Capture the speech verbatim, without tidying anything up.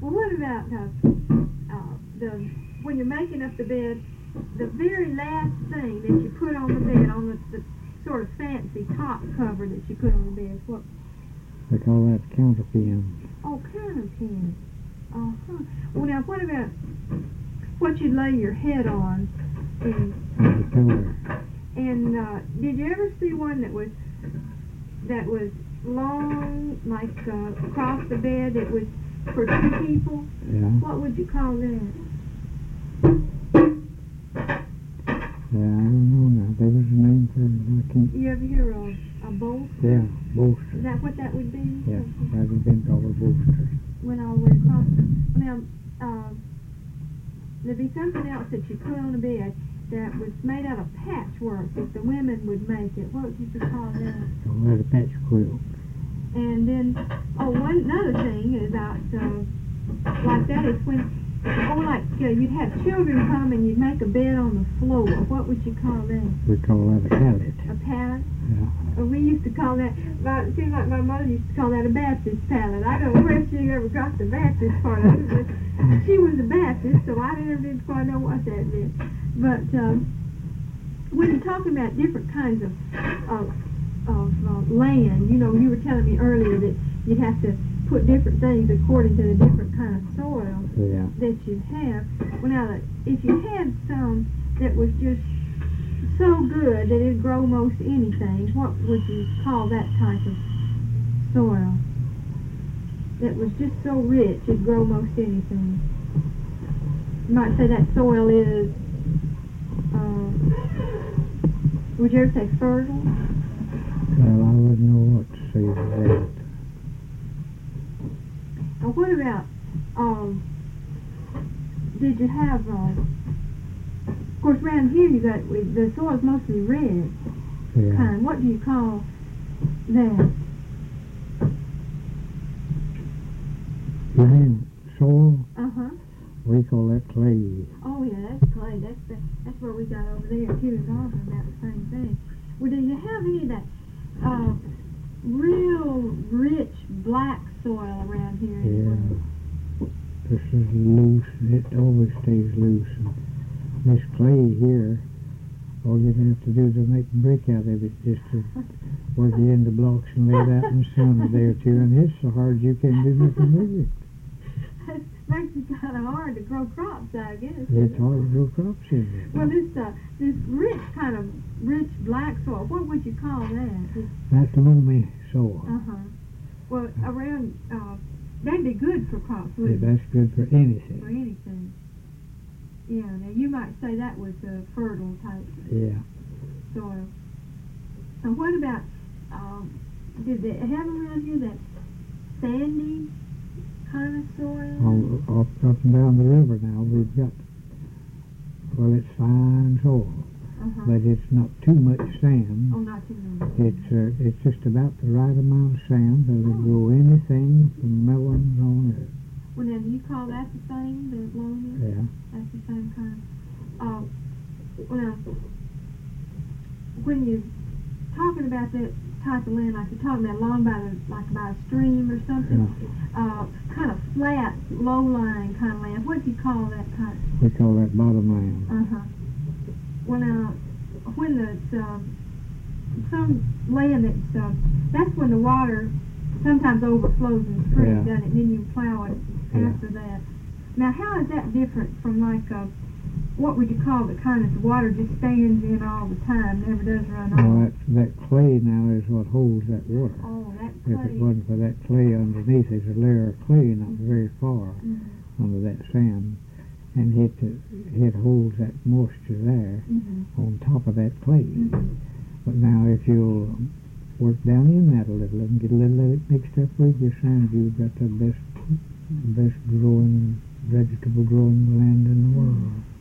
Well, what about uh, uh, the when you're making up the bed, the very last thing that you put on the bed, on the, the sort of fancy top cover that you put on the bed, what? They call that counterpin. Oh, counterpin. Uh-huh. Well, now, what about what you lay your head on? And, The pillar. and uh, did you ever see one that was that was long, like uh, across the bed? It was for two people. Yeah. What would you call that? Yeah, I don't know now. There was a name for it. I can't. You ever hear of a bolster? Yeah, bolster. Is that what that would be? Yeah, that would been called a bolster. Went all the way across. Well, now, uh, there'd be something else that you put on the bed that was made out of patchwork that the women would make it. What would you call that? Call that a patch quilt. And then, oh, one another thing about uh, like that is when, oh, like uh, you'd have children come and you'd make a bed on the floor. What would you call that? We call that a pallet. A pallet? Yeah. Uh, we used to call that, my, it seems like my mother used to call that a Baptist pallet. I don't know where she ever got the Baptist part of it, but she was a Baptist, so I never did quite know what that meant. But um, when you're talking about different kinds of, of of uh, land, you know, you were telling me earlier that you'd have to put different things according to the different kind of soil Yeah. that you have. Well, now, if you had some that was just so good that it'd grow most anything, what would you call that type of soil? That was just so rich it'd grow most anything. You might say that soil is, uh, would you ever say fertile? Well, I wouldn't know what to say to that. Now, what about, um, did you have, uh, of course, around here you got, the soil's mostly red Yeah. kind. What do you call that? Land soil, Uh-huh. we call that clay. Oh, yeah, that's clay. That's the, that's where we got over there, too, is talking about the same thing. Well, do you have any of that uh, real rich black soil around here anywhere? Yeah. This is loose. It always stays loose. And this clay here, all you'd have to do to make brick out of it is to work it into blocks and lay it out in the sun a day or two. And it's so hard you can't do nothing with it. It makes it kind of hard to grow crops, I guess. It's hard to grow crops in it. Well, this uh, this rich kind of rich black soil, what would you call that? This, That's loamy soil. uh-huh. Well, around, uh, that'd be good for crops, Yeah, wouldn't it? that's good for For anything. anything. Yeah, now you might say that was a fertile type Yeah. soil. And what about, um, did they have around here that sandy kind of soil? All, up, up and down the river now, we've got, well, it's fine soil, Uh-huh. but it's not too much sand. Oh, not too many. It's uh, it's just about the right amount of sand that'll Oh. grow anything from melons on up. Well, now, do you call that the same, the loamy? Yeah. That's the same kind. Uh, well, now, when you're talking about that type of land, like you're talking about along by the, like by a stream or something, uh, kind of flat, low-lying kind of land, what do you call that type? We call that bottom land. Uh-huh. Well, now, when the, uh, some land that's, uh, that's when the water sometimes overflows in the stream, Yeah. doesn't it? And then you plow it Yeah. after that. Now, how is that different from, like, uh, what would you call the kind that the water just stands in all the time, never does run Well, off? that, that clay now is what holds that water. Oh, that If clay. it wasn't for that clay underneath, there's a layer of clay not very far Mhm. under that sand, and it it holds that moisture there Mhm. on top of that clay. Mhm. But now, if you'll work down in that a little and get a little of it mixed up with your sand, you've got the best best growing vegetable growing land in the world.